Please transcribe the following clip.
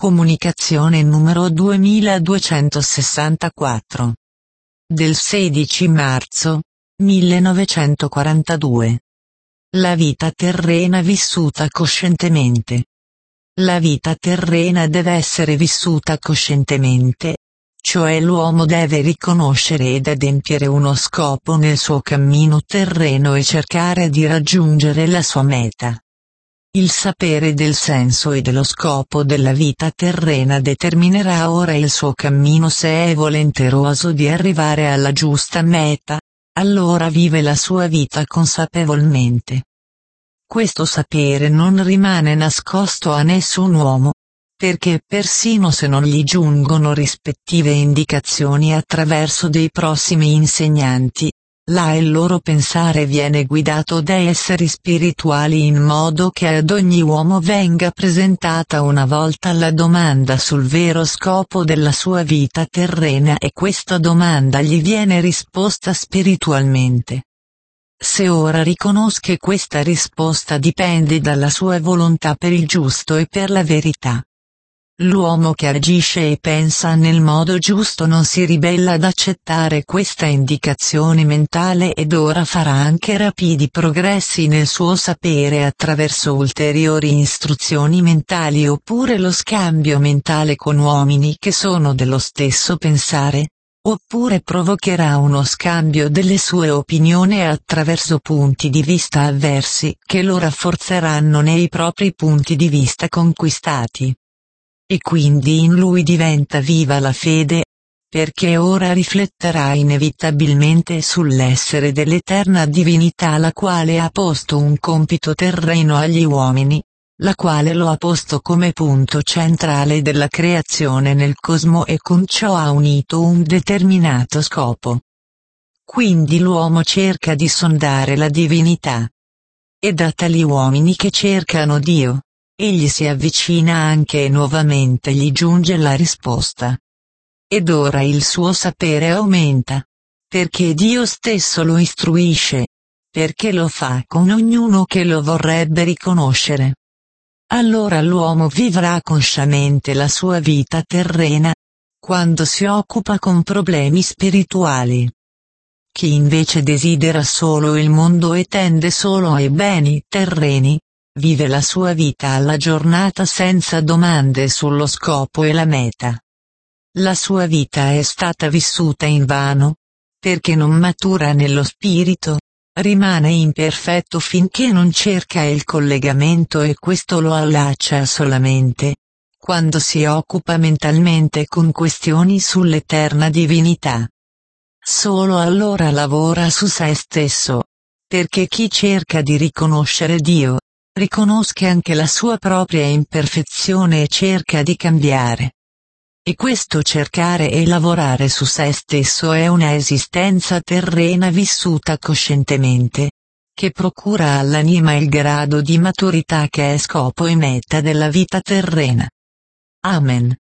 Comunicazione numero 2264. Del 16 marzo 1942. La vita terrena vissuta coscientemente. La vita terrena deve essere vissuta coscientemente, cioè l'uomo deve riconoscere ed adempiere uno scopo nel suo cammino terreno e cercare di raggiungere la sua meta. Il sapere del senso e dello scopo della vita terrena determinerà ora il suo cammino. Se è volenteroso di arrivare alla giusta meta, allora vive la sua vita consapevolmente. Questo sapere non rimane nascosto a nessun uomo, perché persino se non gli giungono rispettive indicazioni attraverso dei prossimi insegnanti, là il loro pensare viene guidato da esseri spirituali in modo che ad ogni uomo venga presentata una volta la domanda sul vero scopo della sua vita terrena e questa domanda gli viene risposta spiritualmente. Se ora riconosce che questa risposta dipende dalla sua volontà per il giusto e per la verità. L'uomo che agisce e pensa nel modo giusto non si ribella ad accettare questa indicazione mentale ed ora farà anche rapidi progressi nel suo sapere attraverso ulteriori istruzioni mentali oppure lo scambio mentale con uomini che sono dello stesso pensare, oppure provocherà uno scambio delle sue opinioni attraverso punti di vista avversi che lo rafforzeranno nei propri punti di vista conquistati. E quindi in lui diventa viva la fede, perché ora rifletterà inevitabilmente sull'essere dell'eterna divinità la quale ha posto un compito terreno agli uomini, la quale lo ha posto come punto centrale della creazione nel cosmo e con ciò ha unito un determinato scopo. Quindi l'uomo cerca di sondare la divinità. E da tali uomini che cercano Dio, egli si avvicina anche e nuovamente gli giunge la risposta. Ed ora il suo sapere aumenta, perché Dio stesso lo istruisce, perché lo fa con ognuno che lo vorrebbe riconoscere. Allora l'uomo vivrà consciamente la sua vita terrena, quando si occupa con problemi spirituali. Chi invece desidera solo il mondo e tende solo ai beni terreni, vive la sua vita alla giornata senza domande sullo scopo e la meta. La sua vita è stata vissuta invano, perché non matura nello spirito, rimane imperfetto finché non cerca il collegamento e questo lo allaccia solamente quando si occupa mentalmente con questioni sull'eterna divinità. Solo allora lavora su se stesso, perché chi cerca di riconoscere Dio, riconosca anche la sua propria imperfezione e cerca di cambiare. E questo cercare e lavorare su se stesso è una esistenza terrena vissuta coscientemente, che procura all'anima il grado di maturità che è scopo e meta della vita terrena. Amen.